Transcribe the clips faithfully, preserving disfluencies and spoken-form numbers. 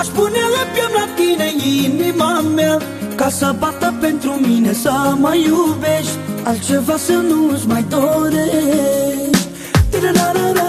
Aș pune la piept la tine inima mea, ca să bată pentru mine, să mă iubești, altceva să nu-ți mai dorești. Tirarara.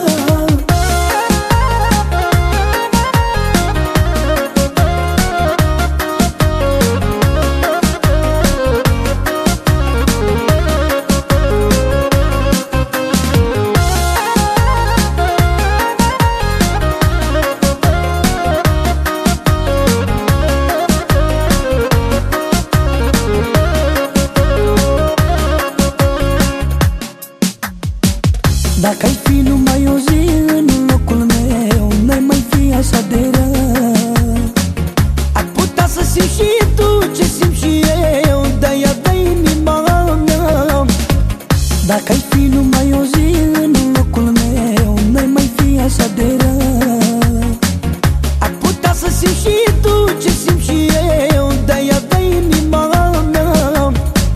Dacă ai fi numai o zi în locul meu, n-ai mai fi așa de rău. Ar putea să simți și tu ce simt și eu, de-aia de inima mea. Dacă ai fi numai o zi în locul meu, n-ai mai fi așa de rău. Ar putea să simți și tu ce simt și eu, de-aia de inima mea.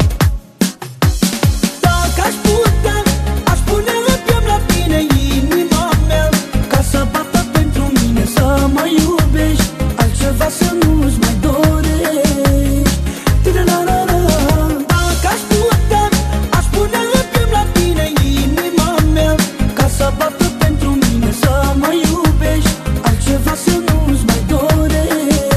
Dacă aș putea, aș pune inima mea, ca să bată pentru mine, să mă iubești, altceva să nu-ți mai dorești. Dacă aș putea, aș pune în piept la tine inima mea, ca să bată pentru mine, să mă iubești, altceva să nu-ți mai dorești.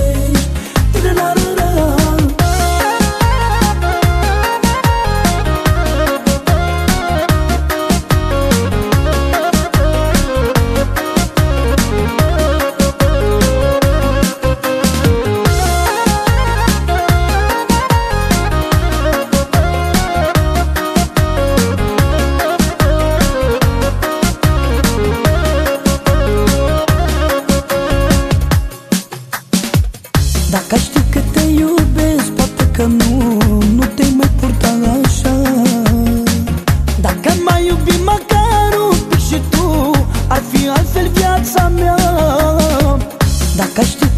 Dacă știi că te iubesc, poate că nu, nu te mai purta așa. Dacă m-ai iubit măcar un pic și tu, ar fi altfel viața mea. Dacă știi